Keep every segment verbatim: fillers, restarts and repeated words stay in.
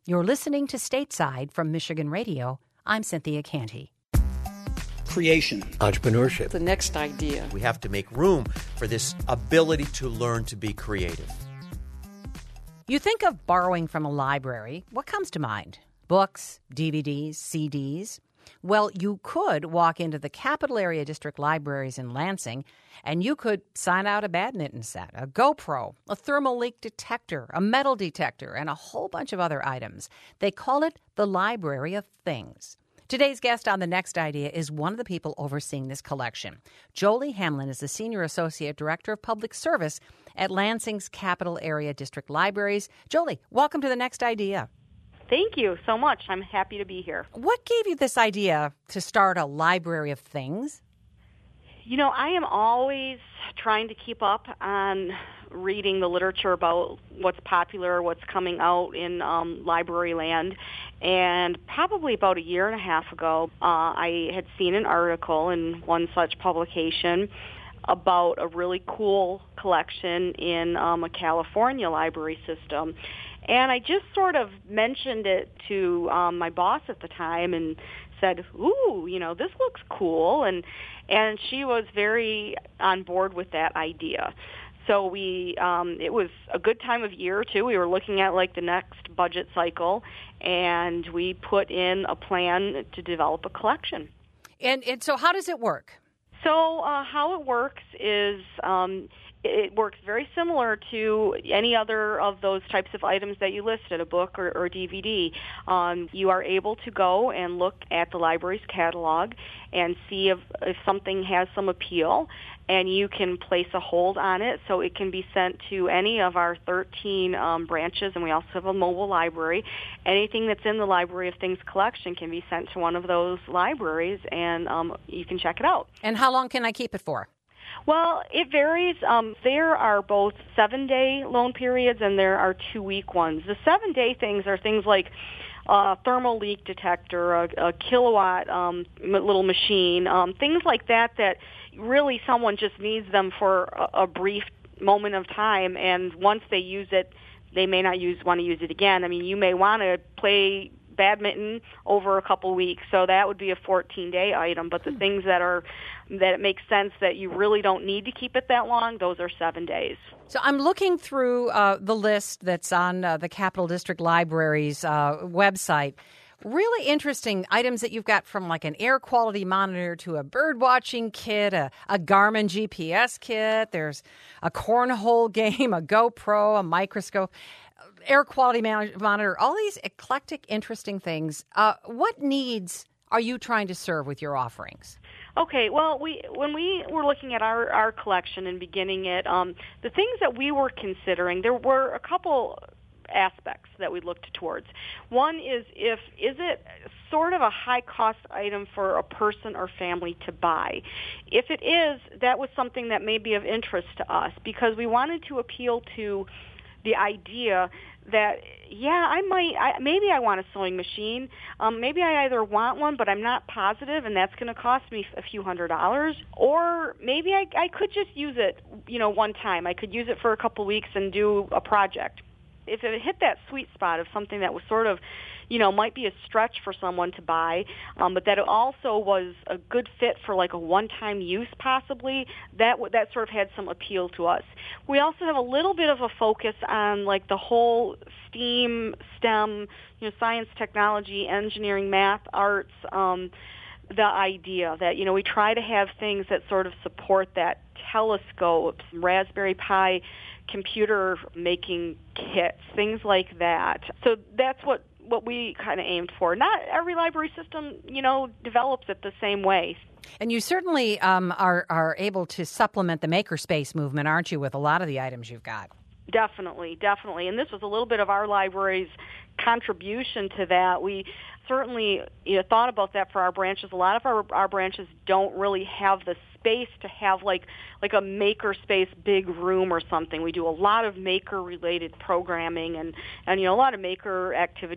You're listening to Stateside from Michigan Radio. I'm Cynthia Canty. Creation. Entrepreneurship. The next idea. We have to make room for this ability to learn to be creative. You think of borrowing from a library. What comes to mind? Books, D V Ds, C Ds? Well, you could walk into the Capital Area District Libraries in Lansing, and you could sign out a badminton set, a GoPro, a thermal leak detector, a metal detector, and a whole bunch of other items. They call it the Library of Things. Today's guest on The Next Idea is one of the people overseeing this collection. Jolie Hamlin is the Senior Associate Director of Public Service at Lansing's Capital Area District Libraries. Jolie, welcome to The Next Idea. Thank you so much. I'm happy to be here. What gave you this idea to start a Library of Things? You know, I am always trying to keep up on reading the literature about what's popular, what's coming out in um, library land. And probably about a year and a half ago, uh, I had seen an article in one such publication about a really cool collection in um, a California library system. And I just sort of mentioned it to um, my boss at the time and said, ooh, you know, this looks cool. And and she was very on board with that idea. So we, um, it was a good time of year, too. We were looking at, like, the next budget cycle, and we put in a plan to develop a collection. And, and so how does it work? So uh, how it works is um, it works very similar to any other of those types of items that you listed, a book or, or D V D. Um, you are able to go and look at the library's catalog and see if, if something has some appeal, and you can place a hold on it so it can be sent to any of our thirteen um, branches, and we also have a mobile library. Anything that's in the Library of Things collection can be sent to one of those libraries, and um, you can check it out. And how long can I keep it for? Well, it varies. Um, there are both seven-day loan periods and there are two-week ones. The seven-day things are things like a thermal leak detector, a, a kilowatt um, little machine, um, things like that that really someone just needs them for a, a brief moment of time, and once they use it, they may not use want to use it again. I mean, you may want to play badminton over a couple weeks, so that would be a fourteen-day item. But the hmm. things that are that it makes sense that you really don't need to keep it that long, those are seven days. So I'm looking through uh, the list that's on uh, the Capital District Library's uh, website. Really interesting items that you've got, from like an air quality monitor to a bird watching kit, a, a Garmin G P S kit. There's a cornhole game, a GoPro, a microscope, air quality man- monitor, all these eclectic, interesting things. Uh, what needs are you trying to serve with your offerings? Okay, well, we when we were looking at our, our collection and beginning it, um, the things that we were considering, there were a couple aspects that we looked towards. One is if is it sort of a high-cost item for a person or family to buy? If it is, that was something that may be of interest to us because we wanted to appeal to the idea that, yeah, I might, I, maybe I want a sewing machine. Um, maybe I either want one, but I'm not positive, and that's going to cost me a few hundred dollars. Or maybe I, I could just use it, you know, one time. I could use it for a couple weeks and do a project. If it hit that sweet spot of something that was sort of, you know, might be a stretch for someone to buy, um, but that it also was a good fit for like a one-time use possibly, that w- that sort of had some appeal to us. We also have a little bit of a focus on like the whole STEAM, STEM, you know, science, technology, engineering, math, arts, um, the idea that, you know, we try to have things that sort of support that, telescopes, Raspberry Pi computer making kits, things like that. So that's what, what we kind of aimed for. Not every library system, you know, develops it the same way. And you certainly um, are, are able to supplement the makerspace movement, aren't you, with a lot of the items you've got? Definitely, definitely. And this was a little bit of our library's contribution to that. We certainly, you know, thought about that for our branches. A lot of our, our branches don't really have the space to have like like a maker space big room or something. We do a lot of maker related programming and, and you know, a lot of maker activities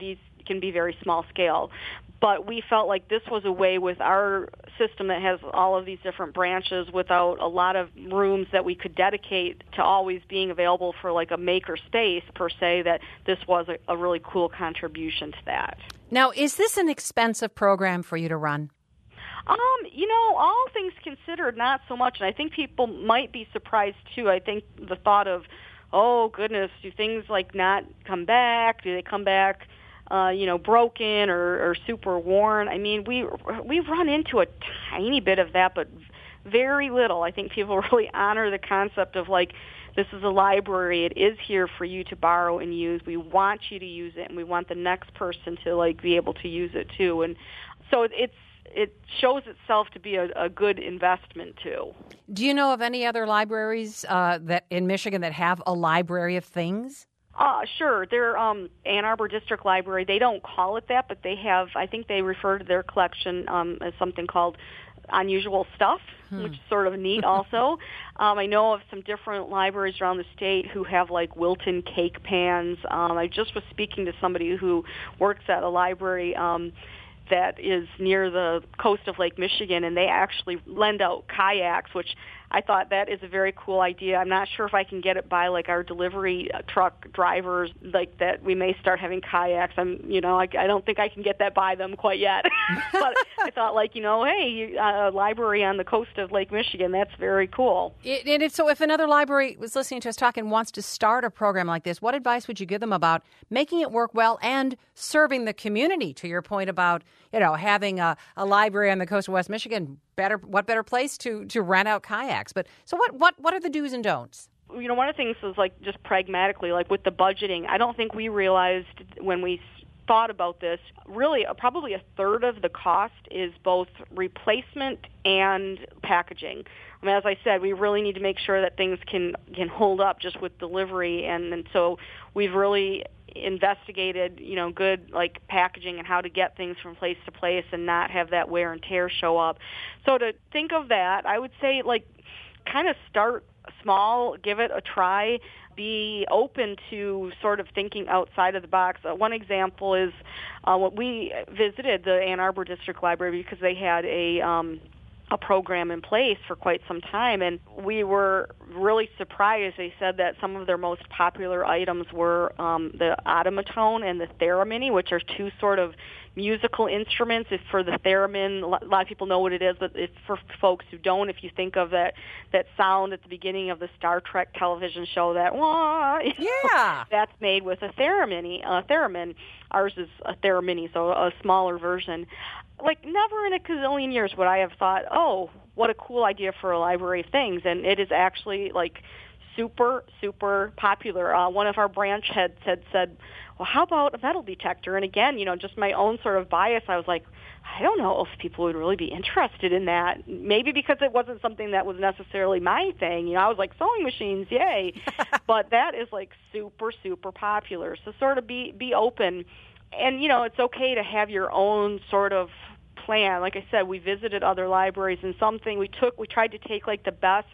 can be very small scale. But we felt like this was a way with our system that has all of these different branches without a lot of rooms that we could dedicate to always being available for like a maker space per se, that this was a, a really cool contribution to that. Now, is this an expensive program for you to run? Um, you know, all things considered, not so much. And I think people might be surprised, too. I think the thought of, oh, goodness, do things like not come back? Do they come back, uh, you know, broken or, or super worn? I mean, we, we've run into a tiny bit of that, but very little. I think people really honor the concept of, like, this is a library. It is here for you to borrow and use. We want you to use it, and we want the next person to, like, be able to use it, too. And so it's, it shows itself to be a, a good investment, too. Do you know of any other libraries uh, that in Michigan that have a library of things? Uh, sure. They're um, Ann Arbor District Library. They don't call it that, but they have, I think they refer to their collection um, as something called Unusual Stuff, hmm. which is sort of neat also. um, I know of some different libraries around the state who have like Wilton cake pans. Um, I just was speaking to somebody who works at a library um, that is near the coast of Lake Michigan, and they actually lend out kayaks, which I thought that is a very cool idea. I'm not sure if I can get it by like our delivery truck drivers, like that we may start having kayaks. I'm, you know, I, I don't think I can get that by them quite yet. But I thought, like, you know, hey, a library on the coast of Lake Michigan, that's very cool. It, and it's, so if another library was listening to us talk and wants to start a program like this, what advice would you give them about making it work well and serving the community, to your point about, you know, having a, a library on the coast of West Michigan? Better, what better place to, to rent out kayaks? But so what, what, what are the do's and don'ts? You know, one of the things is like just pragmatically, like with the budgeting, I don't think we realized when we thought about this, really uh, probably a third of the cost is both replacement and packaging. I mean, as I said, we really need to make sure that things can, can hold up just with delivery, and, and so we've really investigated, you know, good like packaging and how to get things from place to place and not have that wear and tear show up. So to think of that, I would say like kind of start small, give it a try, be open to sort of thinking outside of the box. Uh, one example is uh, what we visited the Ann Arbor District Library because they had a um, a program in place for quite some time, and we were really surprised. They said that some of their most popular items were um, the automaton and the theremin, which are two sort of musical instruments. If for the theremin, a lot of people know what it is, but if for folks who don't, if you think of that that sound at the beginning of the Star Trek television show, that wah, yeah, that's made with a theremin. Uh, theremin. Ours is a theremin, so a smaller version. Like, never in a gazillion years would I have thought, oh, what a cool idea for a library of things. And it is actually, like, super, super popular. Uh, one of our branch heads had said, well, how about a metal detector? And again, you know, just my own sort of bias, I was like, I don't know if people would really be interested in that. Maybe because it wasn't something that was necessarily my thing. You know, I was like, sewing machines, yay. But that is, like, super, super popular. So sort of be, be open. And, you know, it's okay to have your own sort of plan. Like I said, we visited other libraries, and something we took, we tried to take, like, the best,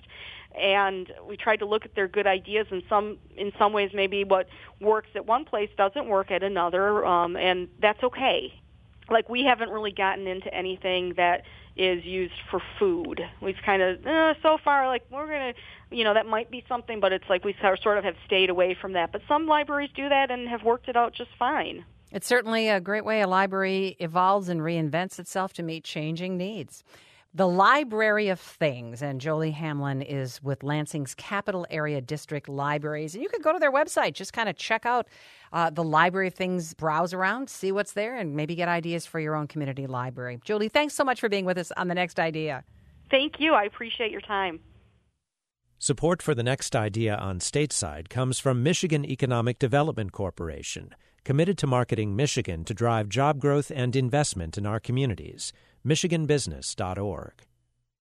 and we tried to look at their good ideas, and some, in some ways, maybe what works at one place doesn't work at another, um, and that's okay. Like, we haven't really gotten into anything that is used for food. We've kind of, eh, so far, like, we're going to, you know, that might be something, but it's like we sort of have stayed away from that. But some libraries do that and have worked it out just fine. It's certainly a great way a library evolves and reinvents itself to meet changing needs. The Library of Things, and Jolie Hamlin is with Lansing's Capital Area District Libraries. And you can go to their website, just kind of check out uh, the Library of Things, browse around, see what's there, and maybe get ideas for your own community library. Jolie, thanks so much for being with us on The Next Idea. Thank you. I appreciate your time. Support for The Next Idea on Stateside comes from Michigan Economic Development Corporation, committed to marketing Michigan to drive job growth and investment in our communities. michigan business dot org.